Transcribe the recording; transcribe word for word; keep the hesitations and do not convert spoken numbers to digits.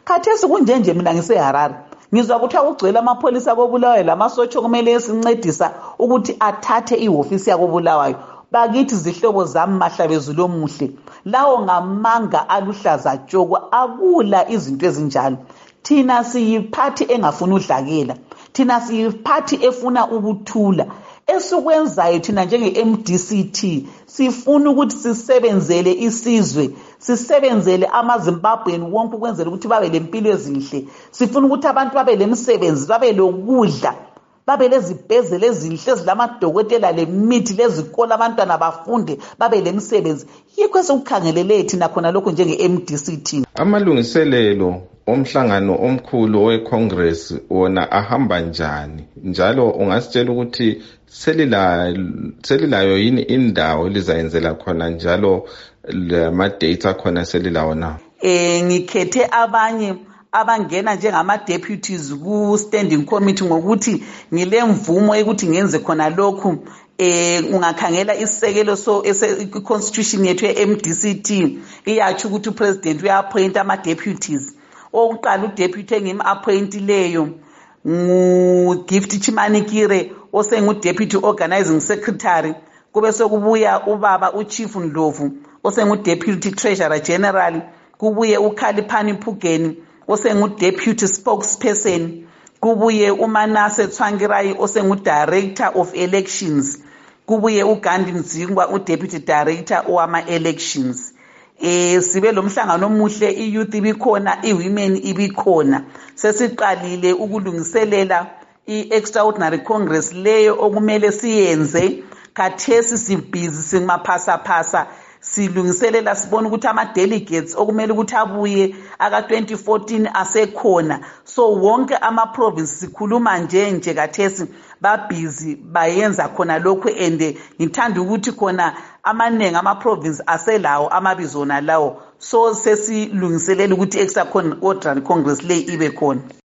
Khathesi kunjenje mina ngiseHarare ngizwa ukuthi akugcwele amapholisa koBulawayo lamasotsha kumele esincedisa ukuthi athathe ihofisi yakoBulawayo. Bakithi zihlobo zami Mahlabezulu omuhle, lawo ngamanga aluhlaza tshoko, akula izinto ezinjalo. Thina siyiphathi engafuna udlakela, thina siyiphathi efuna ukuthula. Esikwenzayo thina njenge-M D C T sifuna ukuthi sisebenzele isizwe, sisebenzele amaZimbabwean wonke ukwenzela ukuthi babe lempilo ezinhle. Sifuna ukuthi abantu babe lemisebenzi, babe lokudla, babe lezibhedlela ezinhle ezilamadokotela lemithi, lezikole abantwana bafunde babe lemisebenzi. Yikho esikukhangelele thina khona lokho njenge-M D C T. Amalungiselelo omhlangano omkhulu weCongress wona ahamba njani, njalo ungasitshela ukuthi selila selilayo yini indawo lizayenzela khona, njalo lama dates akhona selilawo na? Eh ngikhethe abanye abangena njengama deputies ku standing committee ngokuthi ngilemvumo ukuthi ngenze khona lokhu. Eh ungakhangela isisekelo so constitution yethu ye-M D C T iyathi ukuthi upresident uya-appoint ama deputies. Oqala udeputy engimi appointileyo nguGift Chimanikire osengu deputy organizing secretary, kube sokubuya ubaba uChief Ndlovu osengu deputy treasurer general, kubuye uKhaliphani Phugeni osengu deputy spokesperson, kubuye uManase Tsvangirai osengu director of elections, kubuye uGandhi Mzingwa udeputy director owama elections. Eh sibe lomhlangano omuhle, iyouth ibikhona, iwomen ibikhona. Sesiqalile ukulungiselela i-extraordinary congress leyo okumele siyenze. Khathesi sibhizi simaphasa phasa silungiselela, sibona ukuthi ama delegates okumele ukuthi abuye aka twenty fourteen asekhona. So wonke ama province sikhuluma nje nje khathesi babhizi bayenza khona lokho, ende ngithanda ukuthi khona amanengi ama province aselawo amabizo nalawo. So sesilungiselela ukuthi extraordinary congress le ibe khona.